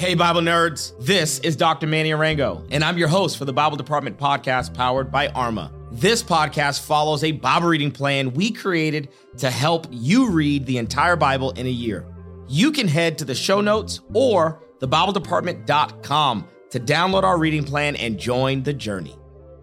Hey, Bible nerds. This is Dr. Manny Arango, and I'm your host for the Bible Department podcast powered by Arma. This podcast follows a Bible reading plan we created to help you read the entire Bible in a year. You can head to the show notes or thebibledepartment.com to download our reading plan and join the journey.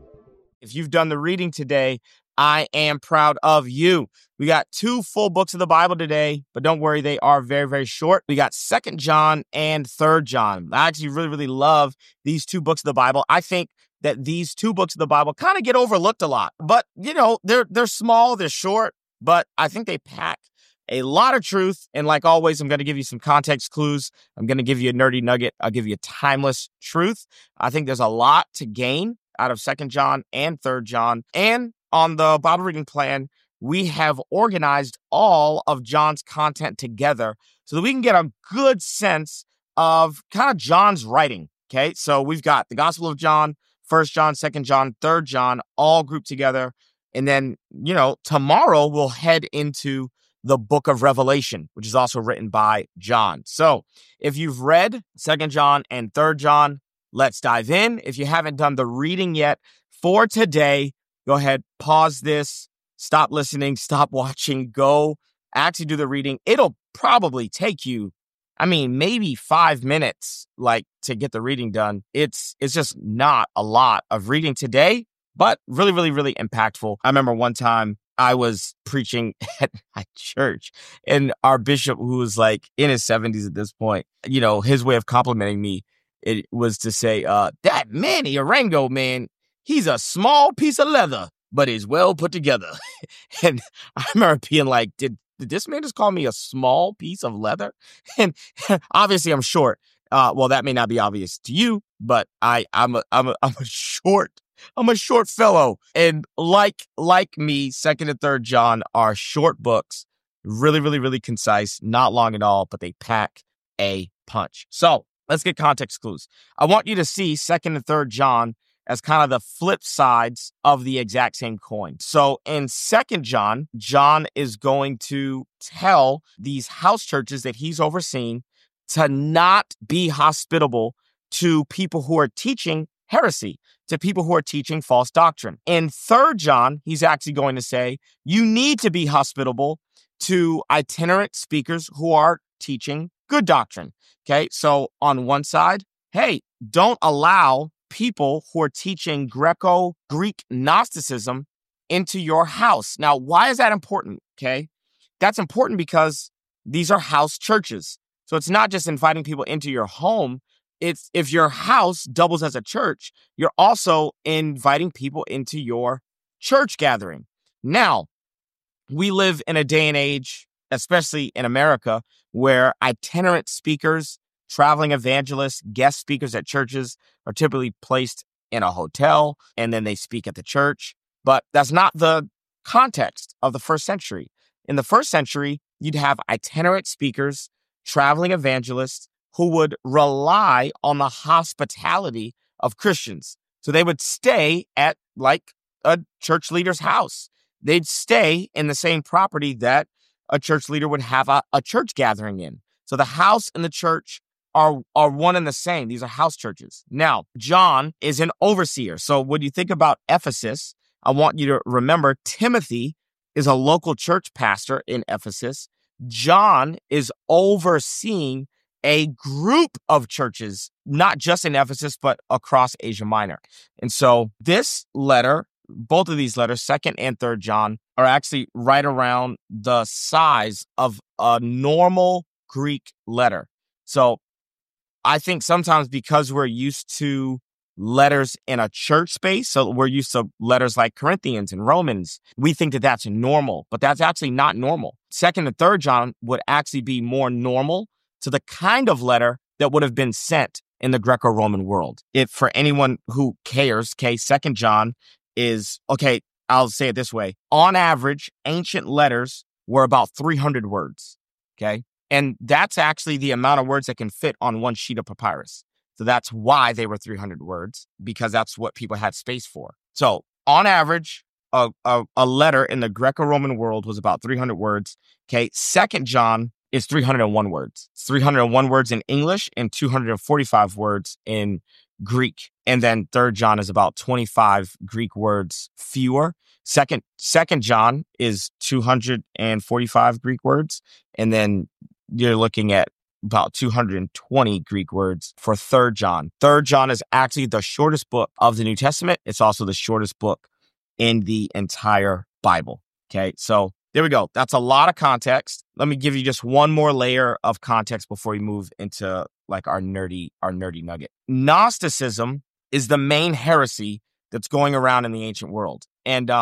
If you've done the reading today, I am proud of you. We got 2 full books of the Bible today, but don't worry, they are very, very short. We got 2 John and 3 John. I actually really love these 2 books of the Bible. I think that these 2 books of the Bible kind of get overlooked a lot, but you know, they're small, they're short, but I think they pack a lot of truth. And like always, I'm going to give you some context clues. I'm going to give you a nerdy nugget. I'll give you a timeless truth. I think there's a lot to gain out of 2 John and 3 John. And on the Bible reading plan, we have organized all of John's content together so that we can get a good sense of kind of John's writing, okay? So we've got the Gospel of John, 1 John, 2 John, 3 John, all grouped together. And then, you know, tomorrow we'll head into the book of Revelation, which is also written by John. So if you've read 2 John and 3 John, let's dive in. If you haven't done the reading yet for today, go ahead, pause this, stop listening, stop watching, go actually do the reading. It'll probably take you, maybe 5 minutes, to get the reading done. It's just not a lot of reading today, but really impactful. I remember one time I was preaching at my church, and our bishop, who was in his 70s at this point, you know, his way of complimenting me, it was to say, that Manny Arango, man, he's a small piece of leather, but he's well put together. And I remember being like, did this man just call me a small piece of leather? And obviously I'm short. Well, that may not be obvious to you, but I'm a short fellow. And like me, 2nd and 3 John are short books, really concise, not long at all, but they pack a punch. So let's get context clues. I want you to see 2nd and 3 John as kind of the flip sides of the exact same coin. So in 2 John, John is going to tell these house churches that he's overseeing to not be hospitable to people who are teaching heresy, to people who are teaching false doctrine. In 3 John, he's actually going to say, you need to be hospitable to itinerant speakers who are teaching good doctrine. Okay, so on one side, hey, don't allow people who are teaching Greco-Greek Gnosticism into your house. Now, why is that important? Okay, that's important because these are house churches. So it's not just inviting people into your home. It's if your house doubles as a church, you're also inviting people into your church gathering. Now, we live in a day and age, especially in America, where itinerant speakers, traveling evangelists, guest speakers at churches are typically placed in a hotel and then they speak at the church. But that's not the context of the first century. In the first century, you'd have itinerant speakers, traveling evangelists who would rely on the hospitality of Christians. So they would stay at a church leader's house. They'd stay in the same property that a church leader would have a church gathering in. So the house and the church are one and the same. These are house churches. Now, John is an overseer. So when you think about Ephesus, I want you to remember Timothy is a local church pastor in Ephesus. John is overseeing a group of churches, not just in Ephesus, but across Asia Minor. And so this letter, both of these letters, 2nd and 3rd John, are actually right around the size of a normal Greek letter. So I think sometimes because we're used to letters in a church space, so we're used to letters like Corinthians and Romans, we think that that's normal, but that's actually not normal. 2nd and 3rd John would actually be more normal to the kind of letter that would have been sent in the Greco-Roman world. If for anyone who cares, 2nd John is, I'll say it this way. On average, ancient letters were about 300 words, okay? And that's actually the amount of words that can fit on one sheet of papyrus. So that's why they were 300 words, because that's what people had space for. So on average, a letter in the Greco-Roman world was about 300 words. Okay, 2nd John is 301 words. It's 301 words in English and 245 words in Greek. And then 3rd John is about 25 Greek words fewer. Second John is 245 Greek words. And then you're looking at about 220 Greek words for 3rd John. 3rd John is actually the shortest book of the New Testament. It's also the shortest book in the entire Bible. Okay, so there we go. That's a lot of context. Let me give you just one more layer of context before we move into like our nerdy nugget. Gnosticism is the main heresy that's going around in the ancient world. And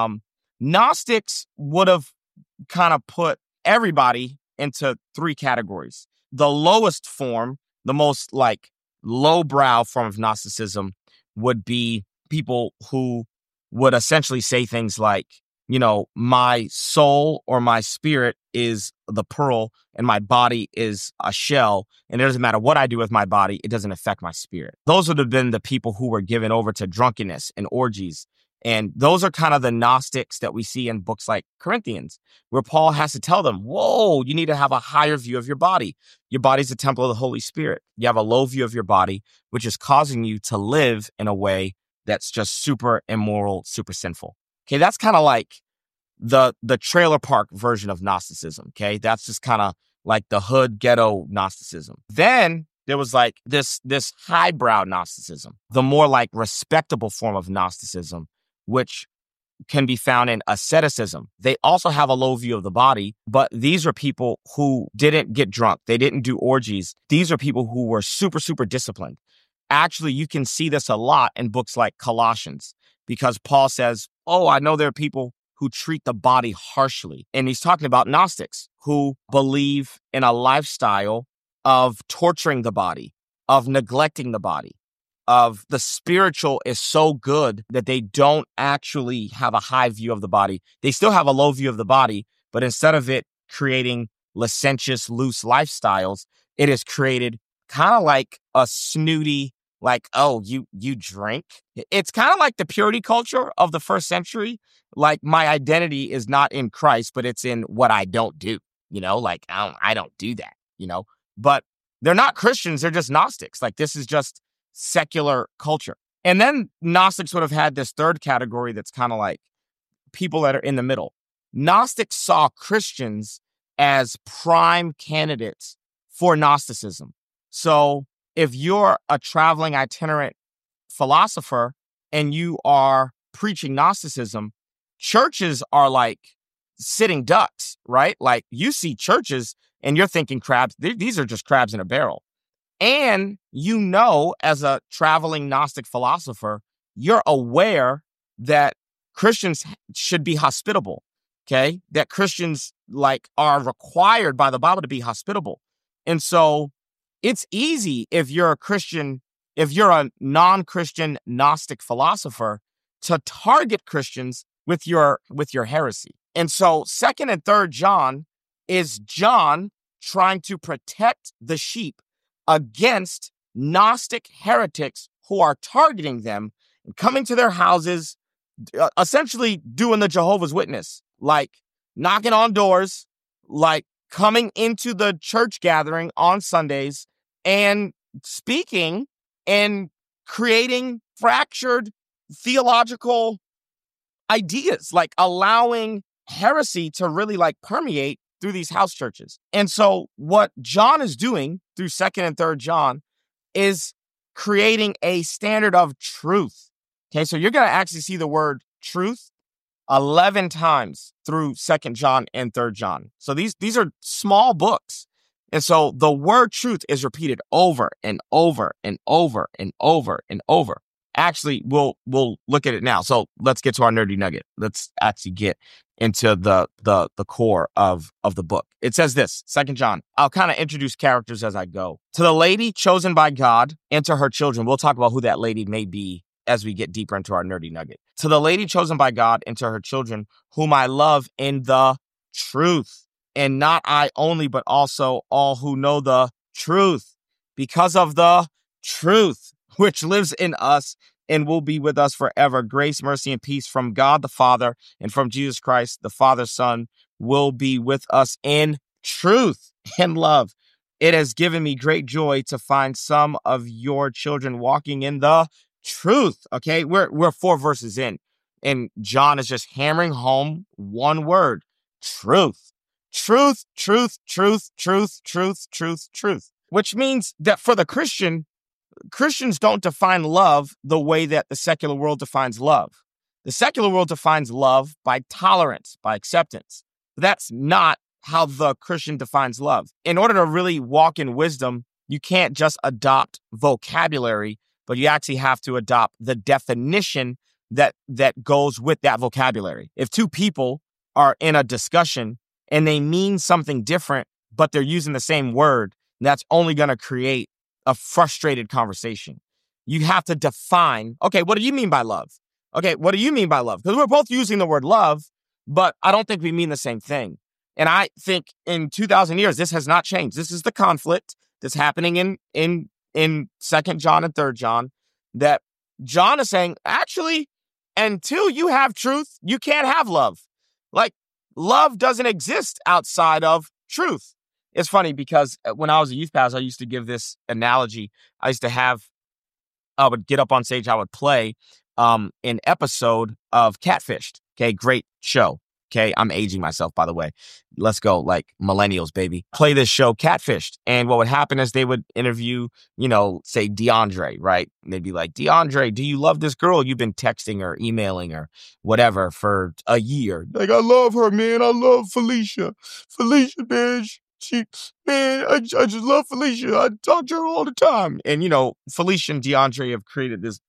Gnostics would have kind of put everybody into 3 categories. The lowest form, the most like lowbrow form of Gnosticism would be people who would essentially say things like, you know, my soul or my spirit is the pearl and my body is a shell. And it doesn't matter what I do with my body, it doesn't affect my spirit. Those would have been the people who were given over to drunkenness and orgies. And those are kind of the Gnostics that we see in books like Corinthians, where Paul has to tell them, whoa, you need to have a higher view of your body. Your body's a temple of the Holy Spirit. You have a low view of your body, which is causing you to live in a way that's just super immoral, super sinful. Okay, that's kind of like the trailer park version of Gnosticism. Okay, that's just kind of like the hood ghetto Gnosticism. Then there was like this highbrow Gnosticism, the more like respectable form of Gnosticism, which can be found in asceticism. They also have a low view of the body, but these are people who didn't get drunk. They didn't do orgies. These are people who were super, super disciplined. Actually, you can see this a lot in books like Colossians, because Paul says, oh, I know there are people who treat the body harshly. And he's talking about Gnostics who believe in a lifestyle of torturing the body, of neglecting the body, of the spiritual is so good that they don't actually have a high view of the body. They still have a low view of the body, but instead of it creating licentious, loose lifestyles, it is created kind of like a snooty, like, oh, you drink. It's kind of like the purity culture of the first century. Like, my identity is not in Christ, but it's in what I don't do. You know, like, I don't do that, you know. But they're not Christians. They're just Gnostics. Like, this is just secular culture. And then Gnostics would have had this third category that's kind of like people that are in the middle. Gnostics saw Christians as prime candidates for Gnosticism. So if you're a traveling itinerant philosopher and you are preaching Gnosticism, churches are like sitting ducks, right? Like, you see churches and you're thinking crabs. These are just crabs in a barrel. And you know, as a traveling Gnostic philosopher, you're aware that Christians should be hospitable, okay? That Christians like are required by the Bible to be hospitable. And so it's easy if you're a Christian, if you're a non-Christian Gnostic philosopher, to target Christians with your heresy. And so 2nd and 3rd John is John trying to protect the sheep against Gnostic heretics who are targeting them and coming to their houses, essentially doing the Jehovah's Witness, like knocking on doors, like coming into the church gathering on Sundays and speaking and creating fractured theological ideas, like allowing heresy to really like permeate through these house churches. And so what John is doing through 2nd and 3rd John is creating a standard of truth. Okay, so you're going to actually see the word truth 11 times through 2nd John and 3rd John. So these are small books. And so the word truth is repeated over and over and over and over and over. Actually, we'll look at it now. So let's get to our nerdy nugget. Let's actually get into the core of the book. It says this, 2nd John. I'll kind of introduce characters as I go. To the lady chosen by God and to her children. We'll talk about who that lady may be as we get deeper into our nerdy nugget. To the lady chosen by God and to her children, whom I love in the truth. And not I only, but also all who know the truth. Because of the truth, which lives in us and will be with us forever. Grace, mercy, and peace from God the Father and from Jesus Christ, the Father's Son, will be with us in truth. and love. It has given me great joy to find some of your children walking in the truth. Okay, we're 4 verses in, and John is just hammering home one word: truth. Truth, truth, truth, truth, truth, truth, truth. Which means that for the Christian, Christians don't define love the way that the secular world defines love. The secular world defines love by tolerance, by acceptance. That's not how the Christian defines love. In order to really walk in wisdom, you can't just adopt vocabulary, but you actually have to adopt the definition that goes with that vocabulary. If 2 people are in a discussion and they mean something different, but they're using the same word, that's only going to create a frustrated conversation. You have to define, okay, what do you mean by love? Okay, what do you mean by love? Because we're both using the word love, but I don't think we mean the same thing. And I think in 2,000 years, this has not changed. This is the conflict that's happening in 2nd John and 3rd John, that John is saying, actually, until you have truth, you can't have love. Like, love doesn't exist outside of truth. It's funny because when I was a youth pastor, I used to give this analogy. I would get up on stage, I would play an episode of Catfished. Okay, great show. Okay, I'm aging myself, by the way. Let's go, like millennials, baby. Play this show, Catfished. And what would happen is they would interview, say DeAndre, right? And they'd be like, DeAndre, do you love this girl you've been texting or emailing or whatever for a year? Like, I love her, man. I love Felicia. Felicia, man, I just love Felicia. I talk to her all the time. And, Felicia and DeAndre have created this,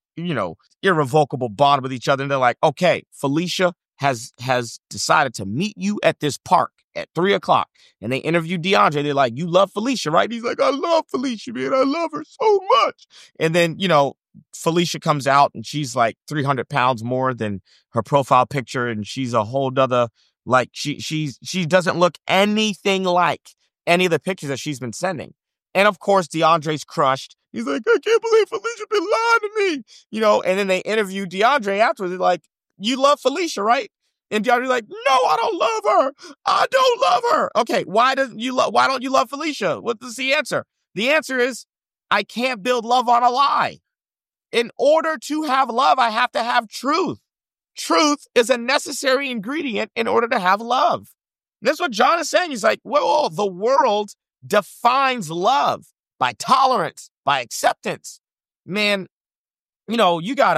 irrevocable bond with each other. And they're like, okay, Felicia has decided to meet you at this park at 3:00. And they interview DeAndre. They're like, you love Felicia, right? He's like, I love Felicia, man. I love her so much. And then, Felicia comes out and she's like 300 pounds more than her profile picture. And she's a whole nother, like she doesn't look anything like any of the pictures that she's been sending. And of course, DeAndre's crushed. He's like, I can't believe Felicia been lying to me, and then they interview DeAndre afterwards. They're like, you love Felicia, right? And DeAndre's like, no, I don't love her. I don't love her. Okay, why don't you love Felicia? What is the answer? The answer is, I can't build love on a lie. In order to have love, I have to have truth. Truth is a necessary ingredient in order to have love. And that's what John is saying. He's like, well, the world defines love by tolerance, by acceptance. Man, you've got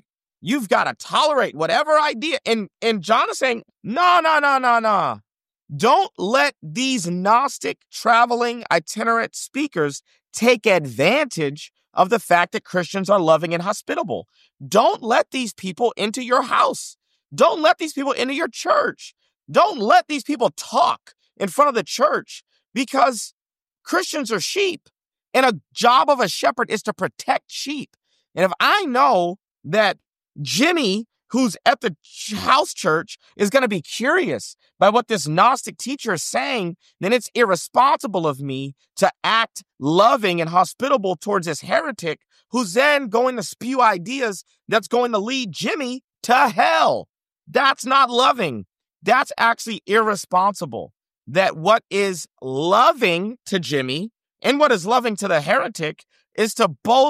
to tolerate whatever idea. And John is saying, no. Don't let these Gnostic traveling itinerant speakers take advantage of the fact that Christians are loving and hospitable. Don't let these people into your house. Don't let these people into your church. Don't let these people talk in front of the church, because Christians are sheep, and a job of a shepherd is to protect sheep. And if I know that Jimmy, who's at the house church, is going to be curious by what this Gnostic teacher is saying, then it's irresponsible of me to act loving and hospitable towards this heretic who's then going to spew ideas that's going to lead Jimmy to hell. That's not loving. That's actually irresponsible. That what is loving to Jimmy and what is loving to the heretic is to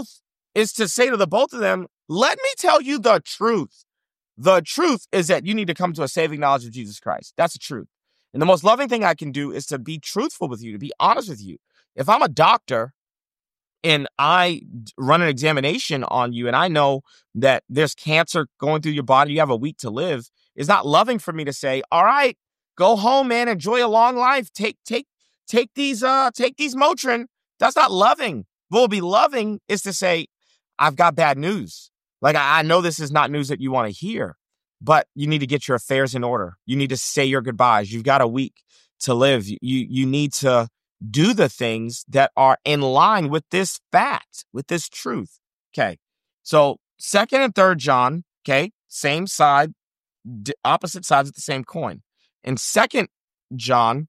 say to the both of them, let me tell you the truth. The truth is that you need to come to a saving knowledge of Jesus Christ. That's the truth. And the most loving thing I can do is to be truthful with you, to be honest with you. If I'm a doctor and I run an examination on you and I know that there's cancer going through your body, you have a week to live, it's not loving for me to say, all right, go home, man, enjoy a long life. Take these Motrin. That's not loving. What will be loving is to say, I've got bad news. Like, I know this is not news that you want to hear, but you need to get your affairs in order. You need to say your goodbyes. You've got a week to live. You need to do the things that are in line with this fact, with this truth. Okay. So 2nd and 3rd John, okay, same side, opposite sides of the same coin. In 2nd John,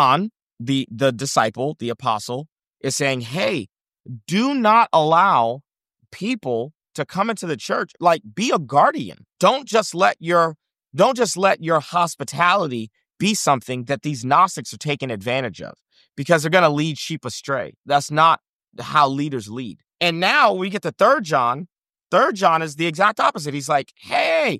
the disciple, the apostle, is saying, hey, do not allow people to come into the church. Like, be a guardian. Don't just let your hospitality be something that these Gnostics are taking advantage of. because they're going to lead sheep astray. That's not how leaders lead. And now we get to 3 John. 3 John is the exact opposite. He's like, hey,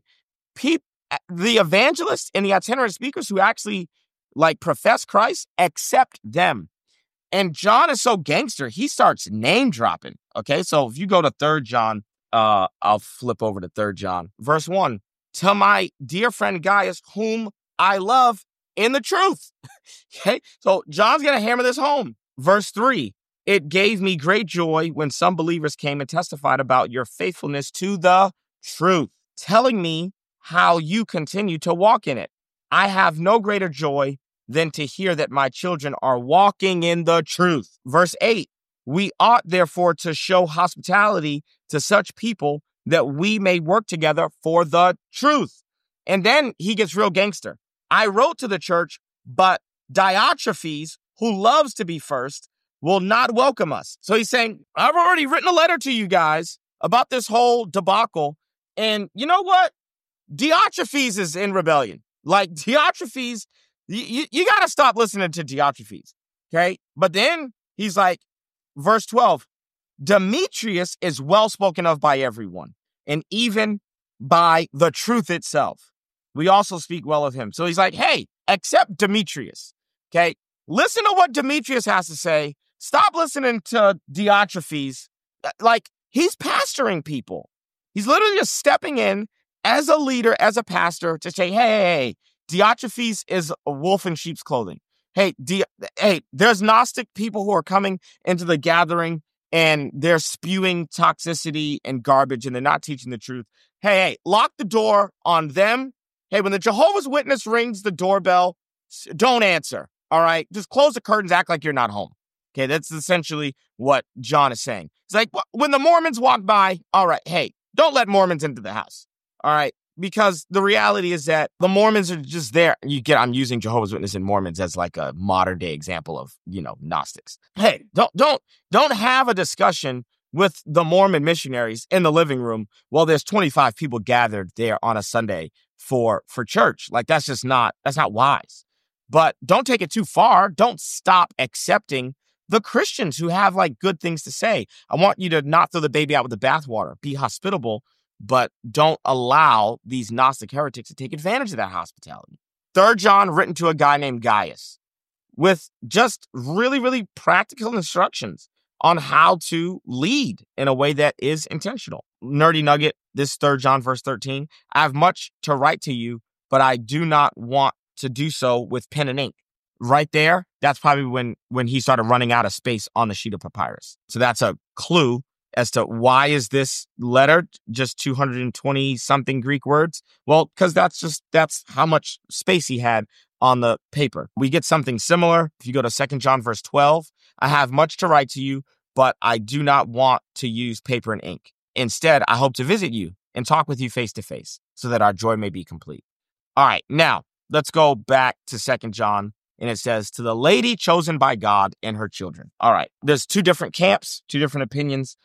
the evangelists and the itinerant speakers who actually like profess Christ, accept them. And John is so gangster, he starts name dropping. Okay, so if you go to 3 John, I'll flip over to 3 John. Verse 1, to my dear friend Gaius, whom I love in the truth. Okay, so John's going to hammer this home. Verse 3, it gave me great joy when some believers came and testified about your faithfulness to the truth, telling me how you continue to walk in it. I have no greater joy than to hear that my children are walking in the truth. Verse 8, we ought therefore to show hospitality to such people that we may work together for the truth. And then he gets real gangster. I wrote to the church, but Diotrephes, who loves to be first, will not welcome us. So he's saying, I've already written a letter to you guys about this whole debacle. And you know what? Diotrephes is in rebellion. Like Diotrephes, you got to stop listening to Diotrephes. Okay. But then he's like, verse 12, Demetrius is well spoken of by everyone, and even by the truth itself. We also speak well of him. So he's like, hey, accept Demetrius. Okay. Listen to what Demetrius has to say. Stop listening to Diotrephes. Like, he's pastoring people. He's literally just stepping in as a leader, as a pastor, to say, hey, Diotrephes is a wolf in sheep's clothing. Hey, there's Gnostic people who are coming into the gathering and they're spewing toxicity and garbage and they're not teaching the truth. Hey, lock the door on them. Hey, when the Jehovah's Witness rings the doorbell, don't answer. All right, just close the curtains, act like you're not home. Okay, that's essentially what John is saying. It's like when the Mormons walk by, all right, hey, don't let Mormons into the house. All right, because the reality is that the Mormons are just there. I'm using Jehovah's Witness and Mormons as like a modern day example of, Gnostics. Hey, don't have a discussion with the Mormon missionaries in the living room while there's 25 people gathered there on a Sunday for church. Like that's not wise. But don't take it too far. Don't stop accepting the Christians who have like good things to say. I want you to not throw the baby out with the bathwater. Be hospitable, but don't allow these Gnostic heretics to take advantage of that hospitality. 3 John, written to a guy named Gaius, with just really, really practical instructions on how to lead in a way that is intentional. Nerdy nugget, this 3 John verse 13, I have much to write to you, but I do not want to do so with pen and ink. Right there, that's probably when he started running out of space on the sheet of papyrus. So that's a clue as to why is this letter just 220 something Greek words? Well, because that's how much space he had on the paper. We get something similar. If you go to 2 John verse 12, I have much to write to you, but I do not want to use paper and ink. Instead, I hope to visit you and talk with you face to face so that our joy may be complete. All right, now let's go back to 2 John. And it says, to the lady chosen by God and her children. All right. There's two different camps, two different opinions.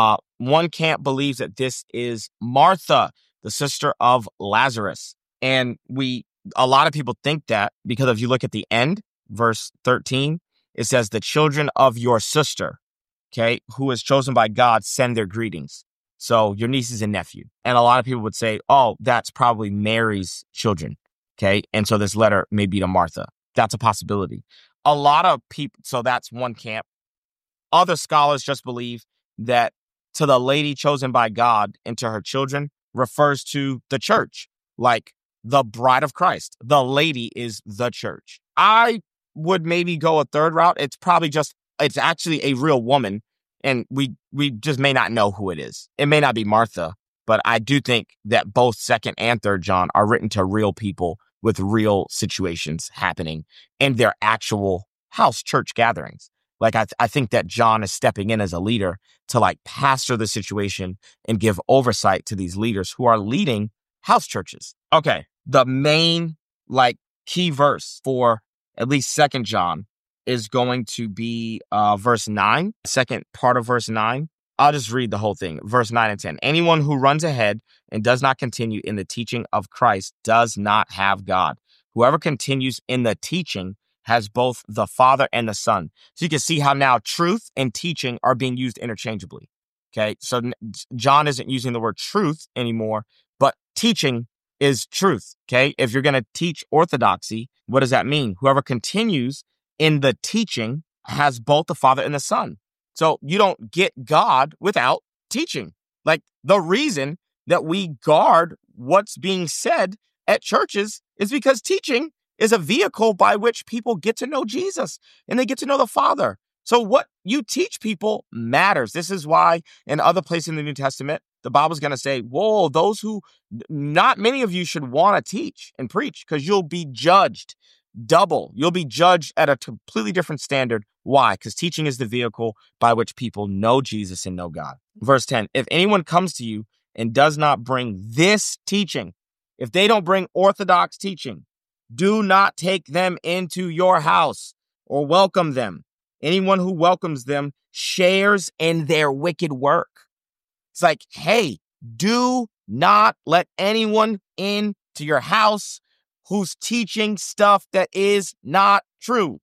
One camp believes that this is Martha, the sister of Lazarus. And a lot of people think that because if you look at the end, verse 13, it says the children of your sister, okay, who is chosen by God, send their greetings. So your nieces and nephew. And a lot of people would say, oh, that's probably Mary's children. Okay. And so this letter may be to Martha. That's a possibility. A lot of people, so that's one camp. Other scholars just believe that to the lady chosen by God and to her children refers to the church, like the bride of Christ. The lady is the church. I would maybe go a third route. It's actually a real woman, and we just may not know who it is. It may not be Martha, but I do think that both 2nd and 3rd John are written to real people with real situations happening in their actual house church gatherings. Like, I think that John is stepping in as a leader to like pastor the situation and give oversight to these leaders who are leading house churches. Okay. The main like key verse for at least 2nd John is going to be verse 9, second part of verse 9. I'll just read the whole thing. Verse 9 and 10. Anyone who runs ahead and does not continue in the teaching of Christ does not have God. Whoever continues in the teaching has both the Father and the Son. So you can see how now truth and teaching are being used interchangeably. Okay, so John isn't using the word truth anymore, but teaching is truth. Okay, if you're going to teach orthodoxy, what does that mean? Whoever continues in the teaching has both the Father and the Son. So you don't get God without teaching. Like, the reason that we guard what's being said at churches is because teaching is a vehicle by which people get to know Jesus and they get to know the Father. So what you teach people matters. This is why in other places in the New Testament, the Bible's going to say, whoa, those who, not many of you should want to teach and preach, because you'll be judged double. You'll be judged at a completely different standard. Why? Because teaching is the vehicle by which people know Jesus and know God. Verse 10, if anyone comes to you and does not bring this teaching, if they don't bring orthodox teaching, do not take them into your house or welcome them. Anyone who welcomes them shares in their wicked work. It's like, hey, do not let anyone into your house who's teaching stuff that is not true.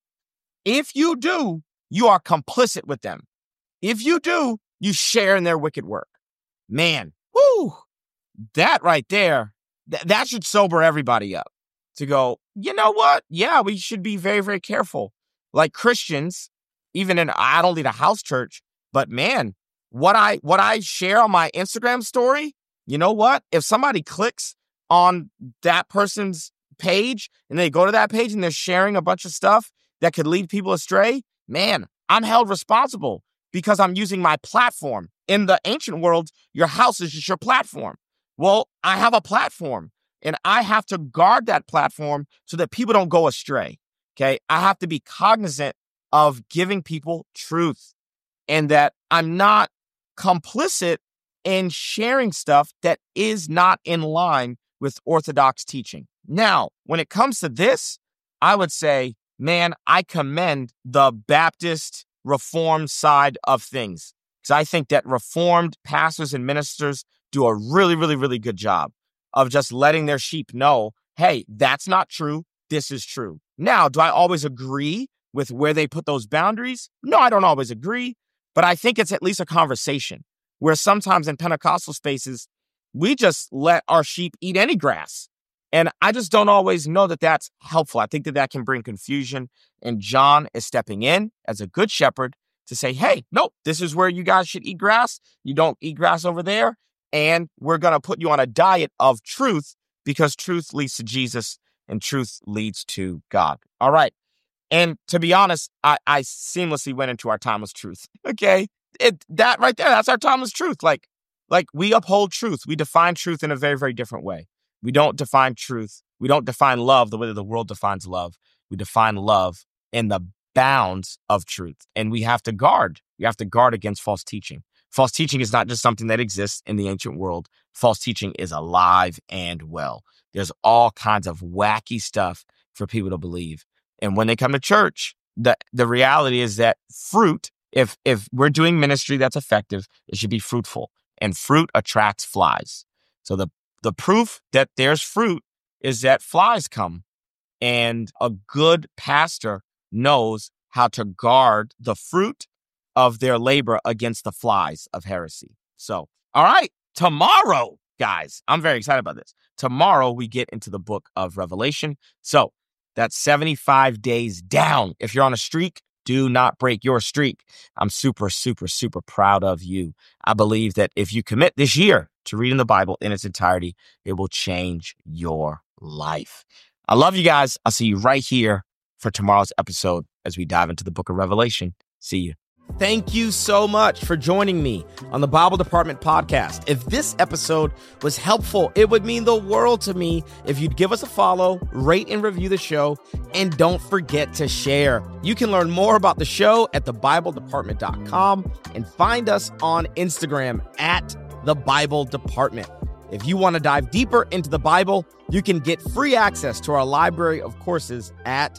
If you do, you are complicit with them. If you do, you share in their wicked work. Man, whoo, that right there, that should sober everybody up to go, you know what? Yeah, we should be very, very careful. Like Christians, even in, I don't lead a house church, but man, what I share on my Instagram story, you know what? If somebody clicks on that person's page and they go to that page and they're sharing a bunch of stuff that could lead people astray, man, I'm held responsible because I'm using my platform. In the ancient world, your house is just your platform. Well, I have a platform and I have to guard that platform so that people don't go astray. Okay. I have to be cognizant of giving people truth and that I'm not complicit in sharing stuff that is not in line with orthodox teaching. Now, when it comes to this, I would say, man, I commend the Baptist Reformed side of things because I think that Reformed pastors and ministers do a really, really, really good job of just letting their sheep know, hey, that's not true. This is true. Now, do I always agree with where they put those boundaries? No, I don't always agree, but I think it's at least a conversation where sometimes in Pentecostal spaces, we just let our sheep eat any grass. And I just don't always know that that's helpful. I think that that can bring confusion. And John is stepping in as a good shepherd to say, hey, nope, this is where you guys should eat grass. You don't eat grass over there. And we're going to put you on a diet of truth because truth leads to Jesus and truth leads to God. All right. And to be honest, I seamlessly went into our timeless truth. Okay. That right there, that's our timeless truth. Like we uphold truth. We define truth in a very, very different way. We don't define truth. We don't define love the way that the world defines love. We define love in the bounds of truth. And we have to guard. We have to guard against false teaching. False teaching is not just something that exists in the ancient world. False teaching is alive and well. There's all kinds of wacky stuff for people to believe. And when they come to church, the reality is that fruit, if we're doing ministry that's effective, it should be fruitful. And fruit attracts flies. So the proof that there's fruit is that flies come. And a good pastor knows how to guard the fruit of their labor against the flies of heresy. So, all right, tomorrow, guys, I'm very excited about this. Tomorrow, we get into the book of Revelation. So that's 75 days down. If you're on a streak, do not break your streak. I'm super, super, super proud of you. I believe that if you commit this year to reading the Bible in its entirety, it will change your life. I love you guys. I'll see you right here for tomorrow's episode as we dive into the book of Revelation. See you. Thank you so much for joining me on the Bible Department podcast. If this episode was helpful, it would mean the world to me if you'd give us a follow, rate and review the show, and don't forget to share. You can learn more about the show at thebibledepartment.com and find us on Instagram at The Bible Department. If you want to dive deeper into the Bible, you can get free access to our library of courses at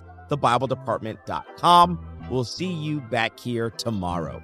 thebibledepartment.com. We'll see you back here tomorrow.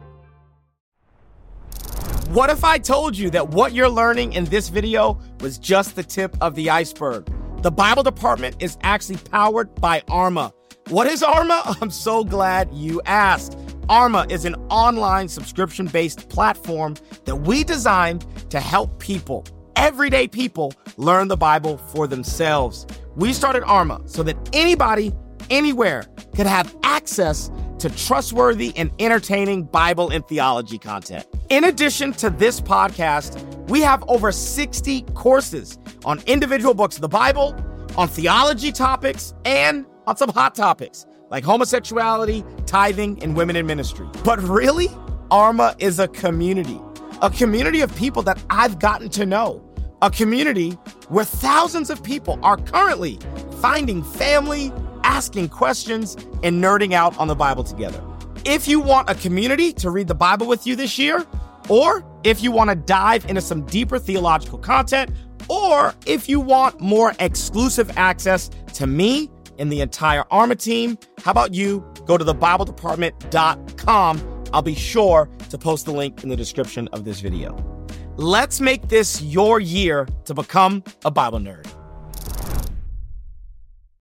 What if I told you that what you're learning in this video was just the tip of the iceberg? The Bible Department is actually powered by Arma. What is Arma? I'm so glad you asked. Arma is an online subscription-based platform that we designed to help people, everyday people, learn the Bible for themselves. We started Arma so that anybody, anywhere, could have access to trustworthy and entertaining Bible and theology content. In addition to this podcast, we have over 60 courses on individual books of the Bible, on theology topics, and on some hot topics like homosexuality, tithing, and women in ministry. But really, Arma is a community of people that I've gotten to know, a community where thousands of people are currently finding family, asking questions, and nerding out on the Bible together. If you want a community to read the Bible with you this year, or if you want to dive into some deeper theological content, or if you want more exclusive access to me and the entire Arma team, how about you go to thebibledepartment.com. I'll be sure to post the link in the description of this video. Let's make this your year to become a Bible nerd.